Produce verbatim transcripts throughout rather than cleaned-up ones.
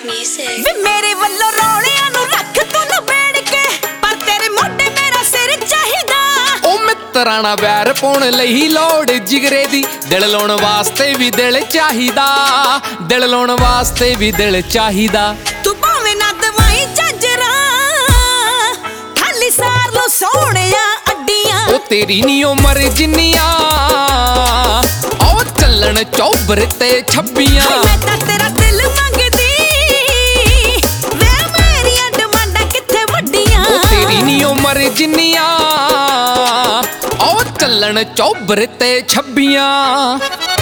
Music ਵੇ ਮੇਰੇ ਵੱਲੋਂ ਰੌਲਿਆਂ ਨੂੰ ਰੱਖ ਤੂੰ ਨਵੇੜ ਕੇ, ਪਰ ਤੇਰੇ ਮੋਢੇ ਮੇਰਾ ਸਿਰ ਚਾਹੀਦਾ। ਉਹ ਮਿੱਤਰਾਂ ਨਾਲ ਵੈਰ ਪਾਉਣ ਲਈ ਲੋੜ ਜਿਗਰੇ ਦੀ, ਦਿਲ ਲਾਉਣ ਵਾਸਤੇ ਵੀ ਦਿਲ ਚਾਹੀਦਾ, ਦਿਲ ਲਾਉਣ ਵਾਸਤੇ ਵੀ ਦਿਲ ਚਾਹੀਦਾ। ਤੂੰ ਭਾਵੇਂ ਨਾ ਦਵਾਈ ਝਾਂਜਰਾ, ਖਾਲੀ ਸਾਰ ਲੋ ਸੋਹਣਿਆ ਅੱਡੀਆਂ। ਉਹ ਤੇਰੀ ਨੀ ਉਮਰ ਜਿੰਨੀਆਂ, ਉਹ ਚੱਲਣ ਚੌਬਰ ਤੇ ਛੱਬੀਆਂ। ਮੈਂ ਤਾਂ ਤੇਰਾ ਦਿਲ ਮੰਗਦੀ, ਵੇ ਮੇਰੀਆਂ ਡਿਮਾਂਡਾਂ ਕਿੱਥੇ ਵੱਡੀਆਂ। ਉਹ ਤੇਰੀ ਨੀ ਉਮਰ ਜਿੰਨੀਆਂ, ਉਹ ਚੱਲਣ ਚੌਬਰ ਤੇ ਛੱਬੀਆਂ।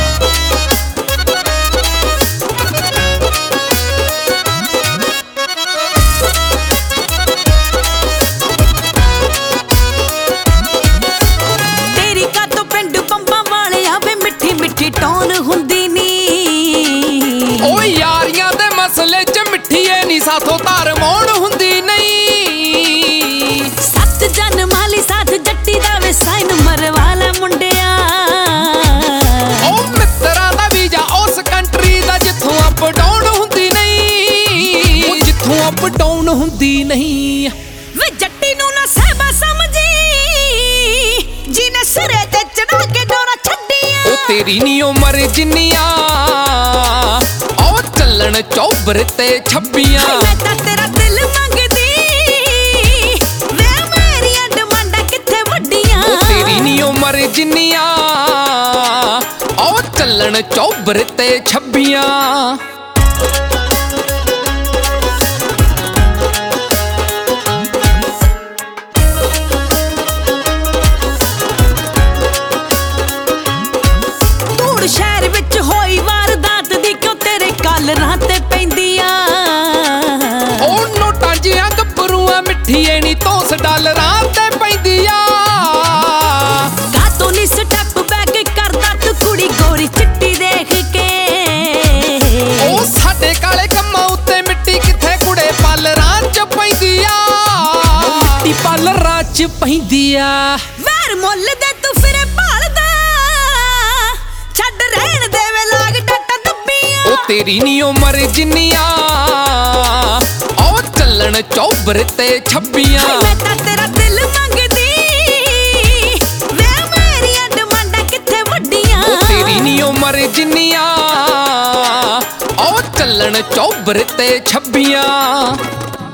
ਟੋਨ ਹੁੰਦੀ ਨੀ, ਓ ਯਾਰੀਆਂ ਦੇ ਮਸਲੇ ਚ ਮਿੱਠੀਏ ਨੀ ਸਾਥੋਂ ਧਾਰ ਮੋਣ ਹੁੰਦੀ ਨਹੀਂ। ਸੱਤ ਜਨਮਾਂ ਲਈ ਸਾਥ ਜੱਟੀ ਦਾ ਵੇ ਸਾਈਨ ਮਰਵਾ ਲੈ ਮੁੰਡਿਆ। ਓ ਮਿੱਤਰਾਂ ਦਾ ਵੀਜ਼ਾ ਉਸ ਕੰਟਰੀ ਦਾ ਜਿੱਥੋਂ ਅਪ ਡਾਊਨ ਹੁੰਦੀ ਨਹੀਂ, ਓ ਜਿੱਥੋਂ ਅਪ ਡਾਊਨ ਹੁੰਦੀ ਨਹੀਂ। ਵੇ ਜੱਟੀ ਨੂੰ ਨਾ ਸਹਿਬਾ ਸਮਝੀ, ਜਿਹਨੇ ਸਿਰੇ ਤੇ ਚੜਾ ਕੇ ਡੋਰਾ ਛੱਡੀਆਂ। ਉਹ ਤੇਰੀ ਨੀ ਉਮਰ ਜਿੰਨੀਆਂ, ਉਹ ਚੱਲਣ ਚੌਬਰ ਤੇ ਛੱਬੀਆਂ। ਮੈਂ ਤਾਂ ਤੇਰਾ ਦਿਲ ਮੰਗਦੀ, ਵੇ ਮੇਰੀਆਂ ਡਿਮਾਂਡਾਂ ਕਿੱਥੇ ਵੱਡੀਆਂ। ਉਹ ਤੇਰੀ ਨੀ ਉਮਰ ਜਿੰਨੀਆਂ, ਉਹ ਚੱਲਣ ਚੌਬਰ ਤੇ ਛੱਬੀਆਂ। ਸ਼ਹਿਰ ਵਿੱਚ ਹੋਈ ਵਾਰਦਾਤ ਦੀ ਕਿਉਂ ਤੇਰੇ ਕਾਲਰਾਂ ਤੇ ਪੈਂਦੀਆਂ। ਉਹ ਨੋਟਾਂ ਜਿਹੀਆਂ ਗੱਭਰੂਆਂ ਮਿੱਠੀਏ ਨੀ ਤੋਸ ਡਾਲਰਾਂ ਤੇ ਪੈਂਦੀਆਂ। ਕਾਤੋਂ ਨੀ ਸਟੈਪ ਬੈਕ ਕਰਦਾ ਤੂੰ ਕੁੜੀ ਗੋਰੀ ਚਿੱਟੀ ਦੇਖ ਕੇ। ਉਹ ਸਾਡੇ ਕਾਲੇ ਕੰਮਾਂ ਉੱਤੇ ਮਿੱਟੀ ਕਿੱਥੇ ਕੁੜੇ ਪਾਲਰਾਂ ਚ ਪੈਂਦੀ ਆ, ਮਿੱਟੀ ਪਾਲਰਾਂ ਚ ਪੈਂਦੀ ਆ। ਵੈਰ ਮੁੱਲ ਦੇ ਤੂੰ ਫਿਰੇ ਭਾਲਦਾ, ਛੱਡ ਰਹਿਣ ਦੇ ਵੇ ਲਾਗ ਡੱਟਾ ਦੱਬੀਆਂ। ਉਹ ਤੇਰੀ ਨੀ ਉਮਰ ਜਿੰਨੀਆਂ, ਉਹ ਚੱਲਣ ਚੌਬਰ ਤੇ ਛੱਬੀਆਂ। ਮੈਂ ਤਾਂ ਤੇਰਾ ਦਿਲ ਮੰਗਦੀ, ਵੇ ਮੇਰੀਆਂ ਡਿਮਾਂਡਾਂ ਕਿੱਥੇ ਵੱਡੀਆਂ। ਉਹ ਤੇਰੀ ਨੀ ਉਮਰ ਜਿੰਨੀਆਂ, ਉਹ ਚੱਲਣ ਚੌਬਰ ਤੇ ਛੱਬੀਆਂ।